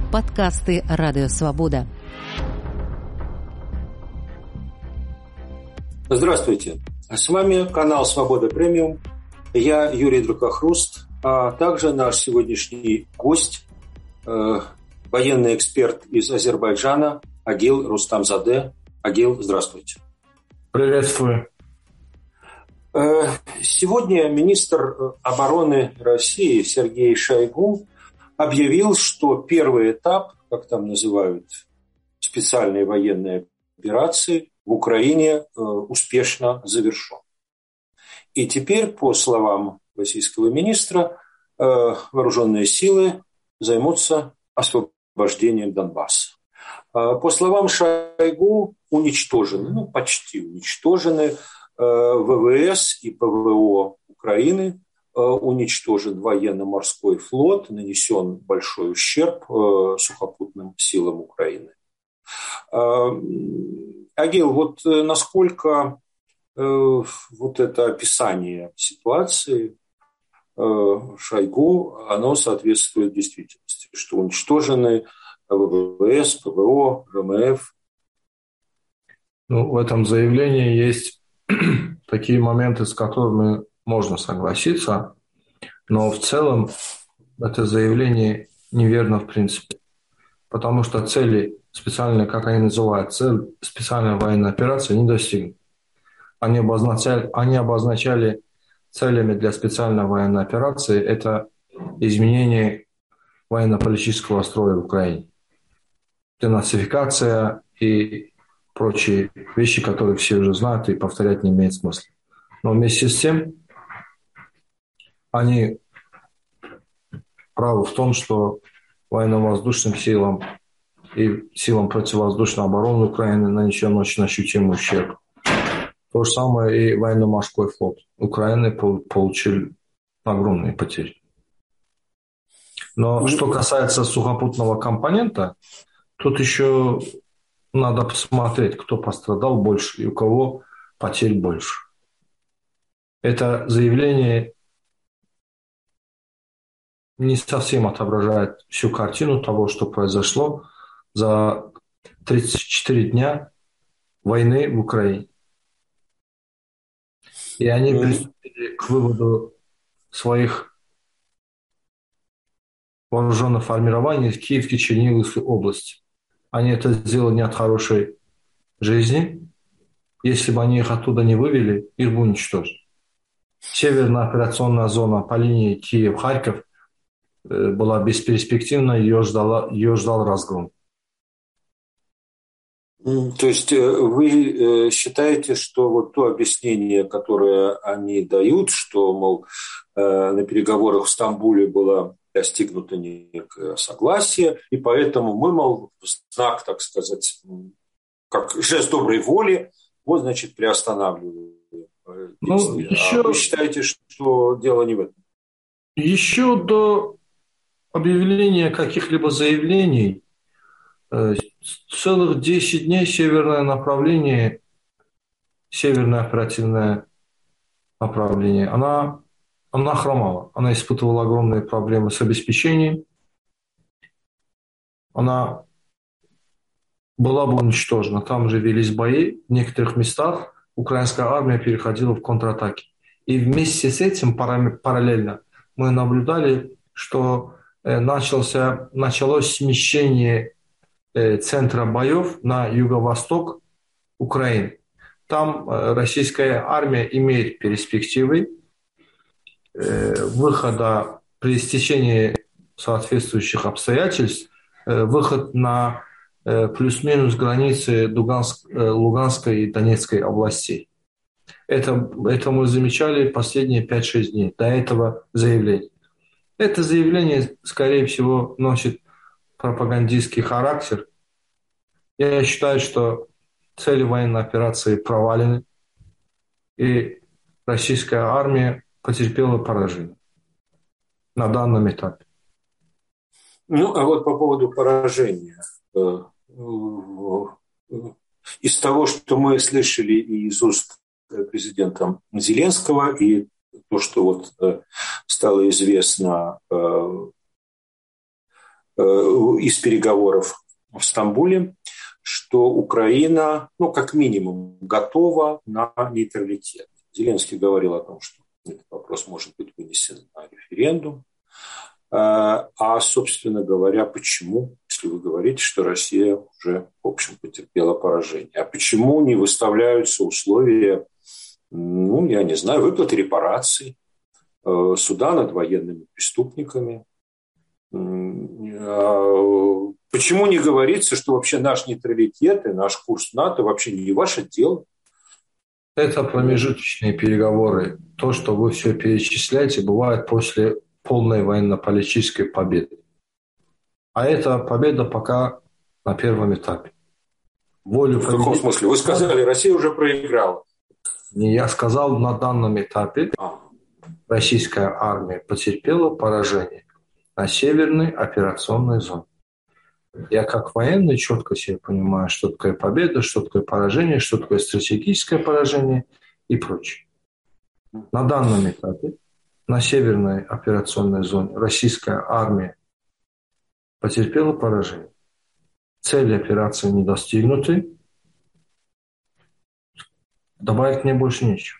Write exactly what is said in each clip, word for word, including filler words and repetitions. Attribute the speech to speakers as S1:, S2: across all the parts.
S1: Подкасты «Радио Свобода».
S2: Здравствуйте. С вами канал «Свобода Премиум». Я Юрий Дракохруст, а также наш сегодняшний гость, э, военный эксперт из Азербайджана Агил Рустамзаде. Агил, здравствуйте.
S3: Приветствую.
S2: Сегодня министр обороны России Сергей Шойгу объявил, что первый этап, как там называют, специальной военной операции в Украине успешно завершен. И теперь, по словам российского министра, вооруженные силы займутся освобождением Донбасса. По словам Шойгу, уничтожены, ну почти уничтожены ВВС и ПВО Украины, уничтожен военно-морской флот, нанесен большой ущерб сухопутным силам Украины. Агил, вот насколько вот это описание ситуации Шойгу, оно соответствует действительности, что уничтожены ВВС, ПВО, ВМФ?
S3: Ну, в этом заявлении есть такие моменты, с которыми можно согласиться, но в целом это заявление неверно в принципе, потому что цели специальной, как они называют, цель специальной военной операции не достигнуты. Они обозначали, они обозначали целями для специальной военной операции это изменение военно-политического строя в Украине, денацификация и прочие вещи, которые все уже знают и повторять не имеет смысла. Но вместе с тем они правы в том, что военно-воздушным силам и силам противовоздушной обороны Украины нанесен очень ощутимый ущерб. То же самое и военно-морской флот Украины получил огромные потери. Но что касается сухопутного компонента, тут еще надо посмотреть, кто пострадал больше и у кого потерь больше. Это заявление не совсем отображает всю картину того, что произошло за тридцать четыре дня войны в Украине. И они приступили к выводу своих вооруженных формирований в Киевской, Черниговской области. Они это сделали не от хорошей жизни. Если бы они их оттуда не вывели, их бы уничтожили. Северная операционная зона по линии Киев-Харьков была бесперспективна, ее, ждала, ее ждал разгром.
S2: То есть вы считаете, что вот то объяснение, которое они дают, что, мол, на переговорах в Стамбуле было достигнуто некое согласие, и поэтому мы, мол, в знак, так сказать, как жест доброй воли, вот, значит, приостанавливаем действия. Ну, еще... А вы считаете, что дело не в этом?
S3: Еще до объявления каких-либо заявлений целых десять дней северное направление, северное оперативное направление, она, она хромала. Она испытывала огромные проблемы с обеспечением. Она была бы уничтожена. Там же велись бои. В некоторых местах украинская армия переходила в контратаки. И вместе с этим параллельно мы наблюдали, что начался, началось смещение центра боев на юго-восток Украины. Там российская армия имеет перспективы выхода при стечении соответствующих обстоятельств, выход на плюс-минус границы Луганск, Луганской и Донецкой областей. Это, это мы замечали последние пять-шесть дней до этого заявления. Это заявление, скорее всего, носит пропагандистский характер. Я считаю, что цели военной операции провалены, и российская армия потерпела поражение на данном этапе.
S2: Ну, а вот по поводу поражения. Из того, что мы слышали из уст президента Зеленского, и то, что вот стало известно из переговоров в Стамбуле, что Украина, ну, как минимум, готова на нейтралитет. Зеленский говорил о том, что этот вопрос может быть вынесен на референдум. А, собственно говоря, почему, если вы говорите, что Россия уже, в общем, потерпела поражение, а почему не выставляются условия, ну, я не знаю, выплаты репараций, суда над военными преступниками? Почему не говорится, что вообще наш нейтралитет и наш курс НАТО вообще не ваше дело?
S3: Это промежуточные переговоры. То, что вы все перечисляете, бывает после полной военно-политической победы. А эта победа пока на первом этапе. Волю
S2: В каком смысле? Вы сказали, Россия уже проиграла.
S3: Я сказал, на данном этапе а. российская армия потерпела поражение на северной операционной зоне. Я как военный четко себе понимаю, что такое победа, что такое поражение, что такое стратегическое поражение и прочее. На данном этапе на северной операционной зоне российская армия потерпела поражение. Цели операции не достигнуты. Добавить мне больше нечего.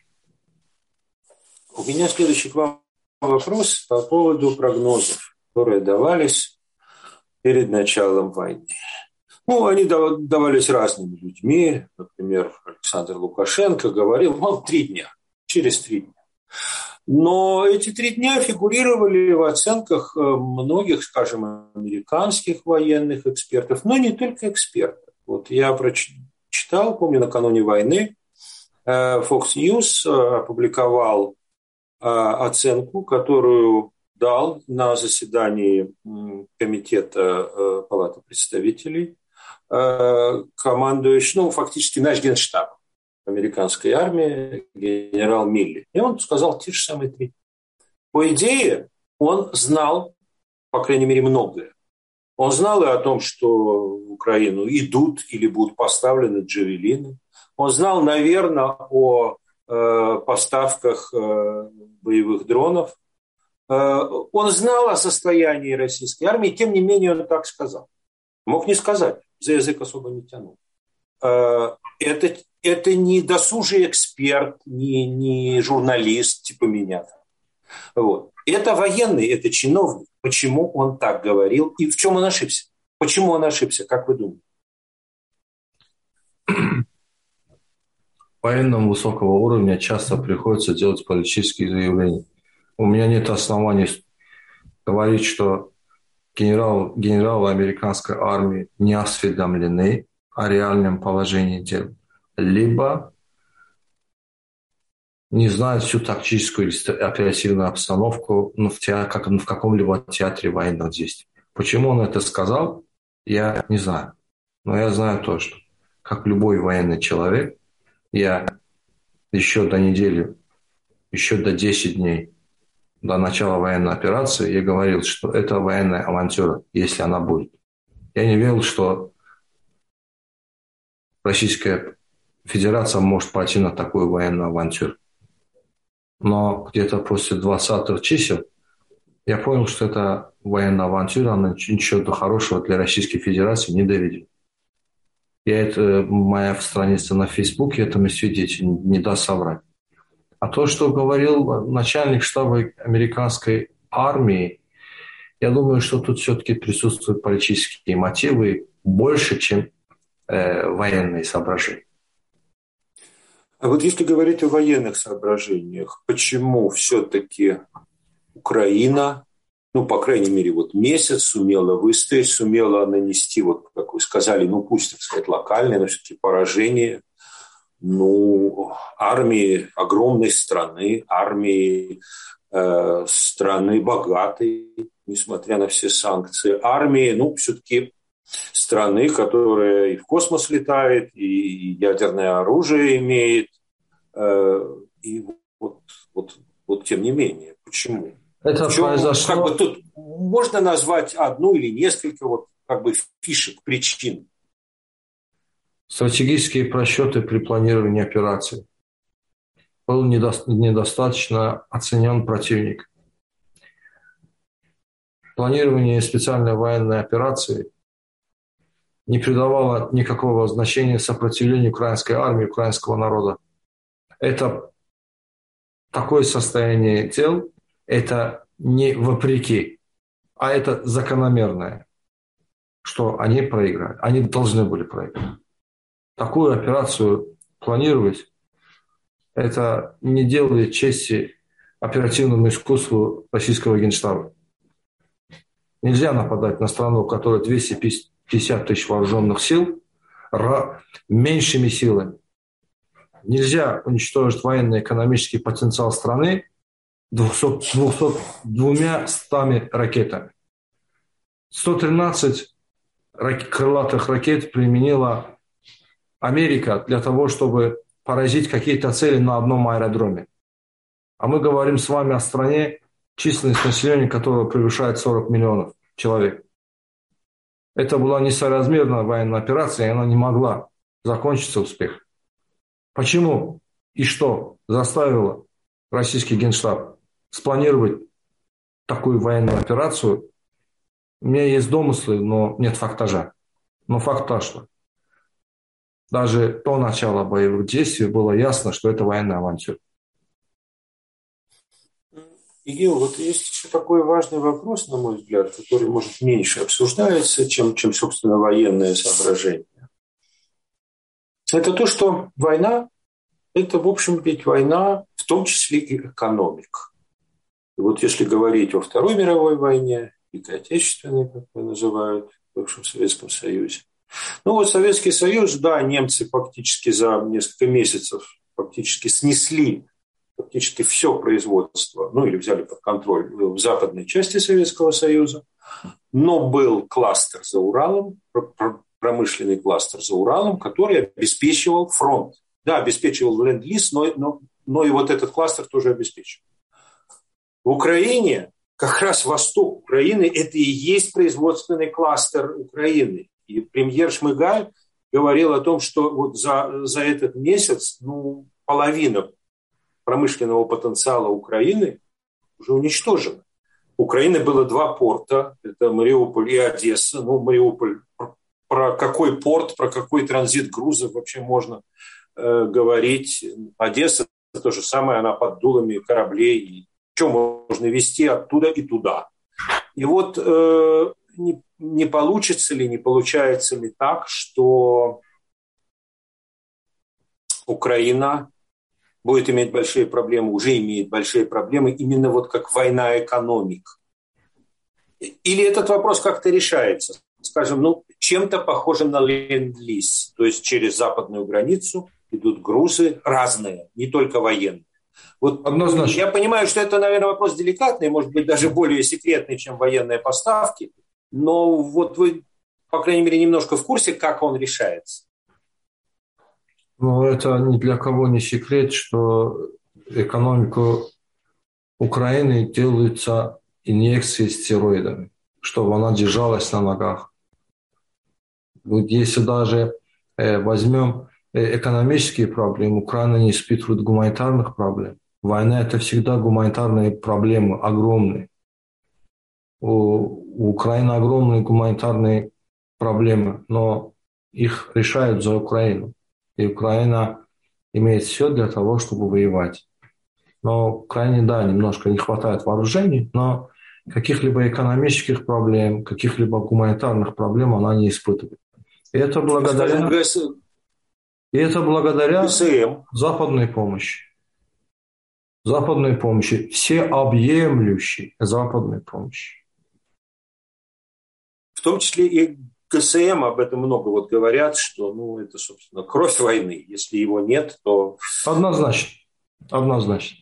S2: У меня следующий к вам вопрос по поводу прогнозов, которые давались перед началом войны. Ну, они давались разными людьми. Например, Александр Лукашенко говорил, ну, три дня, через три дня. Но эти три дня фигурировали в оценках многих, скажем, американских военных экспертов, но не только экспертов. Вот я прочитал, помню, накануне войны Fox News опубликовал оценку, которую дал на заседании комитета Палаты представителей командующий, ну, фактически наш генштаб американской армии, генерал Милли. И он сказал те же самые три. По идее, он знал, по крайней мере, многое. Он знал и о том, что в Украину идут или будут поставлены джавелины. Он знал, наверное, о э, поставках э, боевых дронов. Э, он знал о состоянии российской армии, тем не менее он так сказал. Мог не сказать, за язык особо не тянул. Э, это, это не досужий эксперт, не, не журналист типа меня. Вот. Это военный, это чиновник. Почему он так говорил и в чем он ошибся? Почему он ошибся, как вы думаете?
S3: Военным высокого уровня часто приходится делать политические заявления. У меня нет оснований говорить, что генерал, генералы американской армии не осведомлены о реальном положении дел, либо не знают всю тактическую или оперативную обстановку ну, в, театре, как, в каком-либо театре военных действий. Почему он это сказал, я не знаю. Но я знаю то, что, как любой военный человек, я еще до недели, еще до десяти дней до начала военной операции я говорил, что это военная авантюра, если она будет. Я не верил, что Российская Федерация может пойти на такую военную авантюру. Но где-то после двадцатых чисел я понял, что эта военная авантюра, она ничего хорошего для Российской Федерации не доведет. Я это, моя страница на Фейсбуке этому свидетель не даст соврать. А то, что говорил начальник штаба американской армии, я думаю, что тут все-таки присутствуют политические мотивы больше, чем э, военные соображения.
S2: А вот если говорить о военных соображениях, почему все-таки Украина, ну, по крайней мере, вот месяц сумела выстоять, сумела нанести, вот, как вы сказали, ну, пусть, так сказать, локальное, но все-таки поражение, ну, армии огромной страны, армии э, страны богатой, несмотря на все санкции, армии, ну, все-таки страны, которая и в космос летает, и ядерное оружие имеет, э, и вот, вот, вот тем не менее, почему?
S3: Это
S2: чем,
S3: произошло...
S2: как бы тут можно назвать одну или несколько вот, как бы фишек, причин.
S3: Стратегические просчеты при планировании операции. Был недо... недостаточно оценен противник. планирование специальной военной операции не придавало никакого значения сопротивлению украинской армии, украинского народа. Это такое состояние дел, это не вопреки, а это закономерное, что они проиграли. Они должны были проиграть. Такую операцию планировать, это не делает чести оперативному искусству российского Генштаба. Нельзя нападать на страну, у которой двести пятьдесят тысяч вооруженных сил, меньшими силами. Нельзя уничтожить военно-экономический потенциал страны двумястами ракетами. сто тринадцать крылатых ракет применила Америка для того, чтобы поразить какие-то цели на одном аэродроме. А мы говорим с вами о стране, численность населения которой превышает сорок миллионов человек. Это была несоразмерная военная операция, и она не могла закончиться успехом. Почему и что заставило российский Генштаб спланировать такую военную операцию? У меня есть домыслы, но нет фактажа. Но факт то, что даже до начала боевых действий было ясно, что это военная авантюра.
S2: Игил, вот есть еще такой важный вопрос, на мой взгляд, который, может, меньше обсуждается, чем, чем собственно, военное соображение. Это то, что война – это, в общем, ведь война, в том числе и экономик. И вот если говорить о Второй мировой войне, Великой Отечественной, как ее называют, в бывшем Советском Союзе. Ну вот Советский Союз, да, немцы фактически за несколько месяцев фактически снесли фактически все производство, ну или взяли под контроль в западной части Советского Союза, но был кластер за Уралом, промышленный кластер за Уралом, который обеспечивал фронт. Да, обеспечивал ленд-лиз, но, но, но и вот этот кластер тоже обеспечивал. В Украине, как раз восток Украины, это и есть производственный кластер Украины. И премьер Шмыгаль говорил о том, что вот за, за этот месяц ну, половина промышленного потенциала Украины уже уничтожена. У Украины было два порта, это Мариуполь и Одесса. Ну, Мариуполь, про какой порт, про какой транзит грузов вообще можно э, говорить. Одесса то же самое, она под дулами кораблей. И что можно везти оттуда и туда. И вот э, не, не получится ли, не получается ли так, что Украина будет иметь большие проблемы, уже имеет большие проблемы, именно вот как война экономик. Или этот вопрос как-то решается, скажем, ну, чем-то похожим на ленд-лиз, то есть через западную границу идут грузы разные, не только военные. Вот
S3: однозначно.
S2: Я понимаю, что это, наверное, вопрос деликатный, может быть, даже более секретный, чем военные поставки, но вот вы, по крайней мере, немножко в курсе, как он решается.
S3: Ну, это ни для кого не секрет, что экономику Украины делаются инъекции стероидами, чтобы она держалась на ногах. Вот если даже э, возьмем экономические проблемы, Украина не испытывает гуманитарных проблем. Война – это всегда гуманитарные проблемы, огромные. У, у Украины огромные гуманитарные проблемы, но их решают за Украину. И Украина имеет все для того, чтобы воевать. Но Украине, да, немножко не хватает вооружений, но каких-либо экономических проблем, каких-либо гуманитарных проблем она не испытывает. И это благодаря, и это благодаря западной помощи. Западной помощи, всеобъемлющей западной помощи.
S2: В том числе и ГСМ об этом много вот говорят, что ну, это, собственно, кровь войны. Если его нет, то...
S3: Однозначно. Однозначно.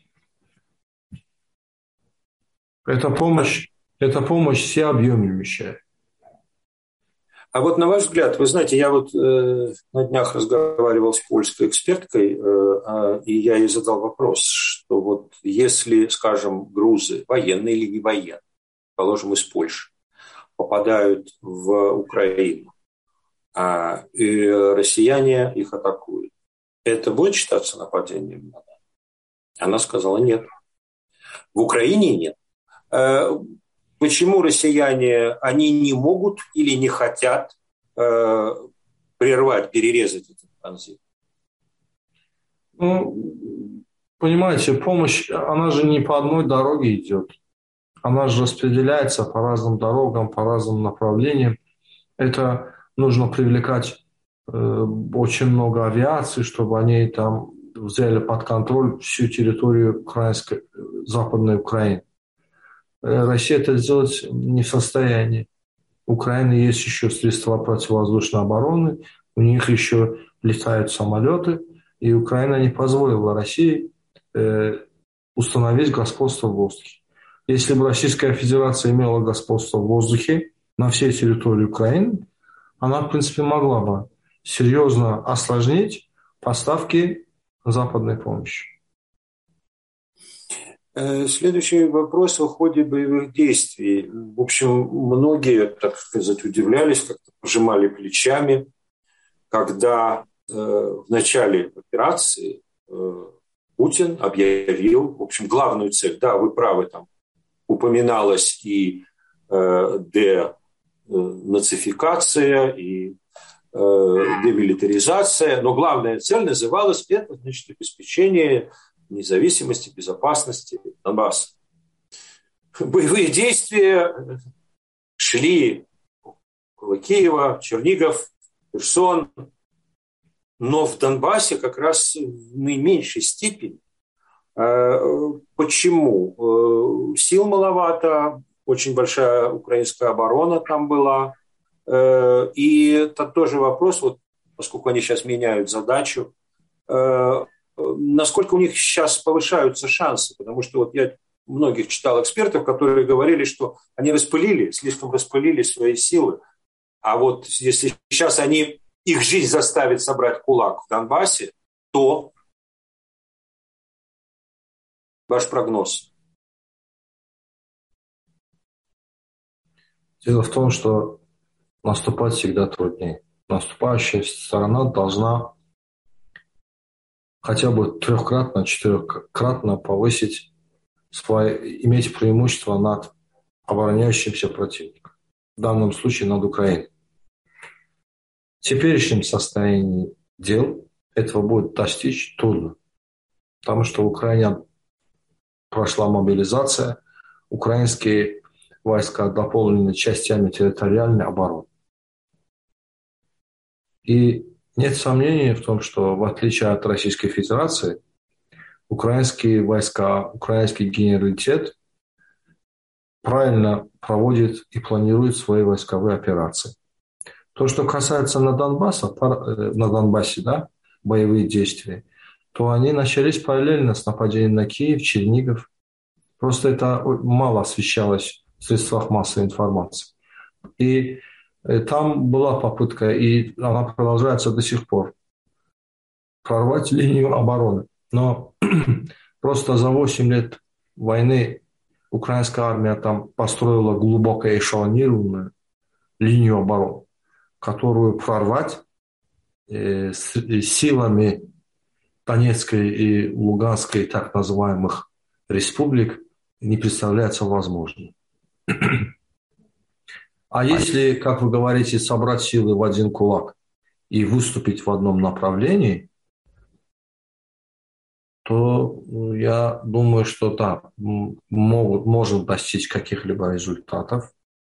S3: Это помощь, это помощь всеобъемлющая.
S2: А вот на ваш взгляд, вы знаете, я вот э, на днях разговаривал с польской эксперткой, э, э, и я ей задал вопрос, что вот если, скажем, грузы, военные или не военные, положим, из Польши, попадают в Украину, а и россияне их атакуют, это будет считаться нападением? Она сказала нет. В Украине нет. почему россияне, они не могут или не хотят э, прервать, перерезать этот транзит?
S3: Ну, понимаете, помощь, она же не по одной дороге идет. Она же распределяется по разным дорогам, по разным направлениям. Это нужно привлекать э, очень много авиации, чтобы они там взяли под контроль всю территорию украинской, Западной Украины. Э, Россия это сделать не в состоянии. У Украины есть еще средства противовоздушной обороны, у них еще летают самолеты, и Украина не позволила России э, установить господство в воздухе. Если бы Российская Федерация имела господство в воздухе на всей территории Украины, она, в принципе, могла бы серьезно осложнить поставки западной помощи.
S2: Следующий вопрос о ходе боевых действий. В общем, многие, так сказать, удивлялись, как-то пожимали плечами, когда э, в начале операции э, Путин объявил, в общем, главную цель. Да, вы правы, там упоминалась и э, денацификация, и э, демилитаризация, но главная цель называлась это, значит, обеспечение независимости, безопасности Донбасса. Боевые действия шли около Киева, Чернигов, Херсон, но в Донбассе как раз в наименьшей степени. Почему? Сил маловато, очень большая украинская оборона там была. И это тоже вопрос, вот, поскольку они сейчас меняют задачу, насколько у них сейчас повышаются шансы, потому что вот я многих читал экспертов, которые говорили, что они распылили, слишком распылили свои силы, а вот если сейчас они, их жизнь заставит собрать кулак в Донбассе, то ваш прогноз?
S3: Дело в том, что наступать всегда труднее. Наступающая сторона должна хотя бы трехкратно, четырехкратно повысить, свое, иметь преимущество над обороняющимся противником. В данном случае над Украиной. В теперешнем состоянии дел этого будет достичь трудно. Потому что в Украине прошла мобилизация, украинские войска дополнены частями территориальной обороны. И нет сомнений в том, что в отличие от Российской Федерации, украинские войска, украинский генералитет правильно проводит и планирует свои войсковые операции. То, что касается на Донбассе, на Донбассе, да, боевые действия, то они начались параллельно с нападением на Киев, Чернигов. Просто это мало освещалось в средствах массовой информации. И там была попытка, и она продолжается до сих пор, прорвать линию обороны. Но просто за восемь лет войны украинская армия там построила глубоко эшелонированную линию обороны, которую прорвать э, с, э, силами Донецкой и Луганской так называемых республик не представляется возможным. А если, как вы говорите, собрать силы в один кулак и выступить в одном направлении, то я думаю, что да, могут, может достичь каких-либо результатов.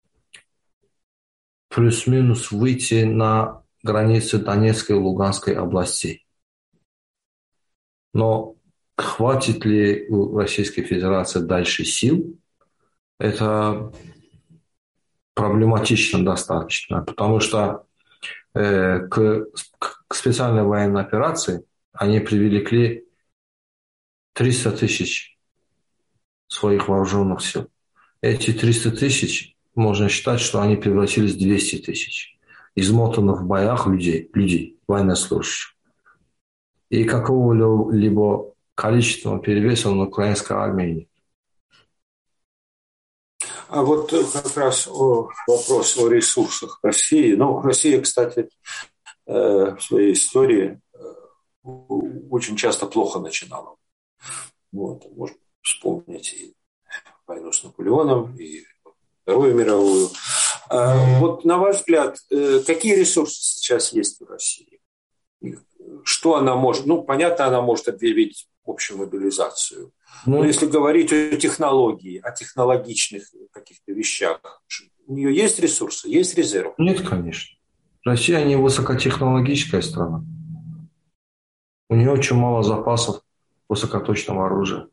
S3: Плюс-минус выйти на границы Донецкой и Луганской областей. Но хватит ли у Российской Федерации дальше сил, это проблематично достаточно, потому что э, к, к специальной военной операции они привлекли триста тысяч своих вооруженных сил. Эти триста тысяч, можно считать, что они превратились в двести тысяч измотанных в боях людей, людей, военнослужащих. И какого-либо количественного перевеса на украинской армии нет.
S2: А вот как раз о, вопрос о ресурсах России. Ну, Россия, кстати, в своей истории очень часто плохо начинала. Вот, можно вспомнить и войну с Наполеоном, и Вторую мировую. Вот на ваш взгляд, какие ресурсы сейчас есть в России? Что она может? Ну, понятно, она может объявить общую мобилизацию. Но ну, если говорить о технологии, о технологичных каких-то вещах, у нее есть ресурсы, есть резерв?
S3: Нет, конечно. Россия не высокотехнологическая страна. У нее очень мало запасов высокоточного оружия.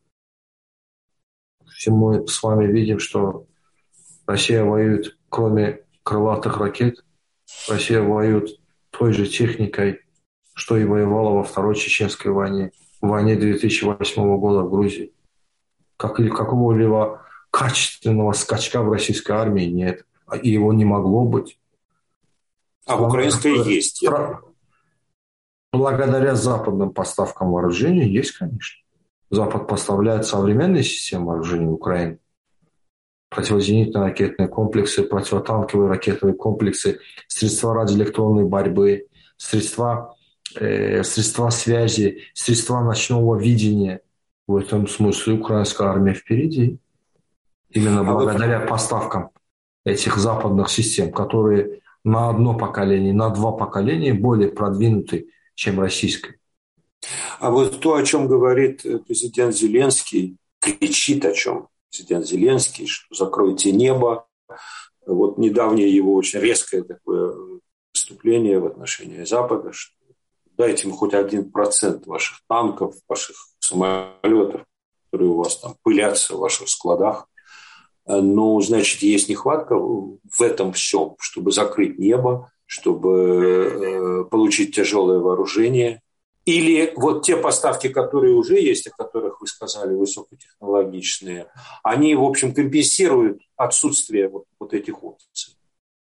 S3: Все мы с вами видим, что Россия воюет, кроме крылатых ракет, Россия воюет той же техникой, что и воевала во Второй Чеченской войне, в войне две тысячи восьмого года в Грузии. Как, какого-либо качественного скачка в российской армии нет. И его не могло быть.
S2: А в украинской есть.
S3: Стра... Благодаря западным поставкам вооружений есть, конечно. Запад поставляет современные системы вооружений в Украину. Противозенитные ракетные комплексы, противотанковые ракетные комплексы, средства радиоэлектронной борьбы, средства, э, средства связи, средства ночного видения. В этом смысле украинская армия впереди. Именно благодаря поставкам этих западных систем, которые на одно поколение, на два поколения более продвинуты, чем российская.
S2: А вот то, о чем говорит президент Зеленский, кричит о чем президент Зеленский, что закройте небо. Вот недавнее его очень резкое такое выступление в отношении Запада, что дайте им хоть один процент ваших танков, ваших самолетов, которые у вас там пылятся в ваших складах. Но, значит, есть нехватка в этом всем, чтобы закрыть небо, чтобы получить тяжелое вооружение. Или вот те поставки, которые уже есть, о которых вы сказали, высокотехнологичные, они, в общем, компенсируют отсутствие вот, вот этих опций?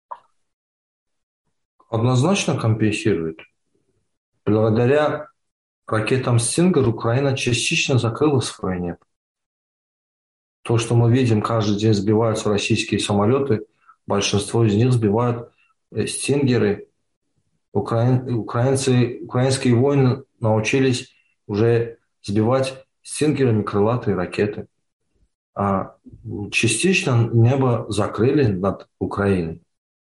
S3: Однозначно компенсируют. Благодаря ракетам «Стингер» Украина частично закрыла свое небо. То, что мы видим, каждый день сбиваются российские самолеты, большинство из них сбивают «Стингеры». Украин, украинцы, украинские воины научились уже сбивать «Стингерами» крылатые ракеты. А частично небо закрыли над Украиной.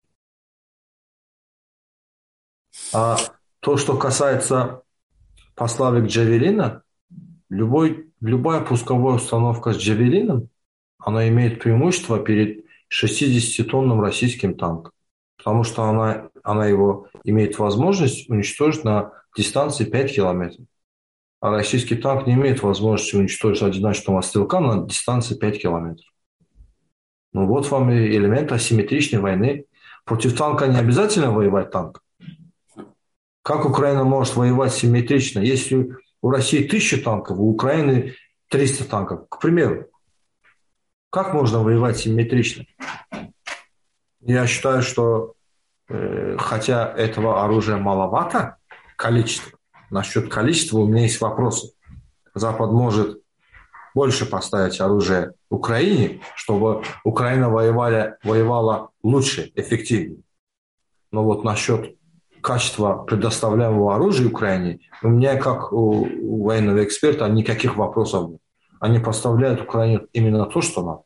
S3: А то, что касается поставок «Джавелина», любой, любая пусковая установка с «Джавелином», она имеет преимущество перед шестидесятитонным российским танком, потому что она, она его имеет возможность уничтожить на дистанции пять километров. А российский танк не имеет возможности уничтожить одиночного стрелка на дистанции пять километров. Ну вот вам и элемент асимметричной войны. Против танка не обязательно воевать танк. Как Украина может воевать симметрично, если у России тысяча танков, у Украины триста танков, к примеру? Как можно воевать симметрично? Я считаю, что э, хотя этого оружия маловато, количество, насчет количества у меня есть вопросы. Запад может больше поставить оружие Украине, чтобы Украина воевала, воевала лучше, эффективнее. Но вот насчет качества предоставляемого оружия Украине у меня, как у, у военного эксперта, никаких вопросов нет. Они поставляют Украине именно то, что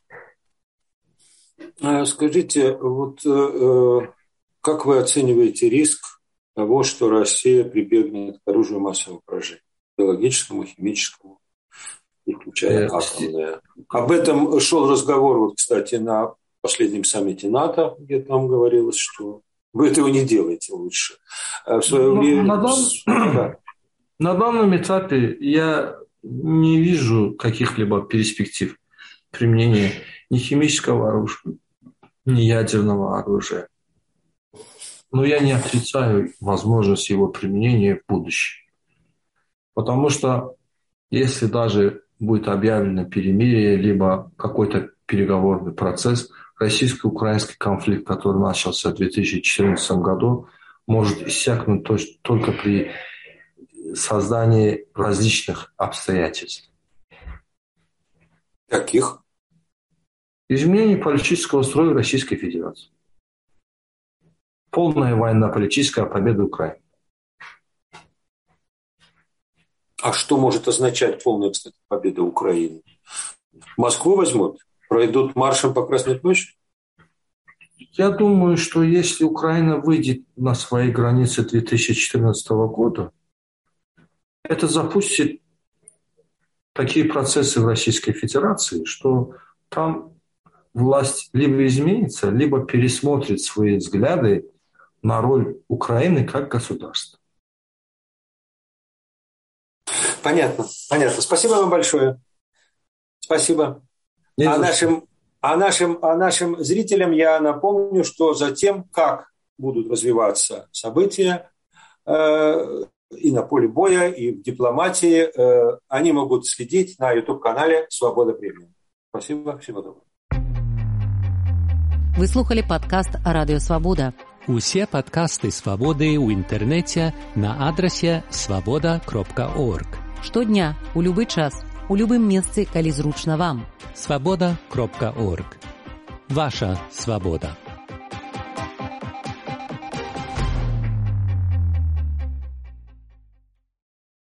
S2: надо. Скажите, вот э, как вы оцениваете риск того, что Россия прибегнет к оружию массового поражения, биологическому, химическому, включая атомное? Об этом шел разговор, вот, кстати, на последнем саммите НАТО, где там говорилось, что вы этого не делаете лучше. В свое время...
S3: на, дан... да. на данном этапе я не вижу каких-либо перспектив применения ни химического оружия, ни ядерного оружия. Но я не отрицаю возможность его применения в будущем. Потому что если даже будет объявлено перемирие, либо какой-то переговорный процесс, российско-украинский конфликт, который начался в две тысячи четырнадцатом году, может иссякнуть только при создании различных обстоятельств.
S2: Каких?
S3: Изменение политического строя Российской Федерации. Полная военно-политическая победа Украины.
S2: А что может означать полная, кстати, победа Украины? Москву возьмут? пройдут маршем по Красной площади?
S3: Я думаю, что если Украина выйдет на свои границы две тысячи четырнадцатого года, это запустит такие процессы в Российской Федерации, что там власть либо изменится, либо пересмотрит свои взгляды на роль Украины как государства.
S2: Понятно, понятно. Спасибо вам большое. Спасибо. А нашим, а, нашим, а нашим зрителям я напомню, что за тем, как будут развиваться события э, и на поле боя, и в дипломатии, э, они могут следить на YouTube-канале «Свобода премиум». Спасибо, всего доброго.
S1: Ви слухали подкаст Радіо Свобода.
S4: Усі подкасти Свободи у інтернеті на адресі свобода крапка орг.
S1: Штодня, у любий час, у любым месцы, калі зручна вам.
S4: свобода крапка орг. Ваша свобода.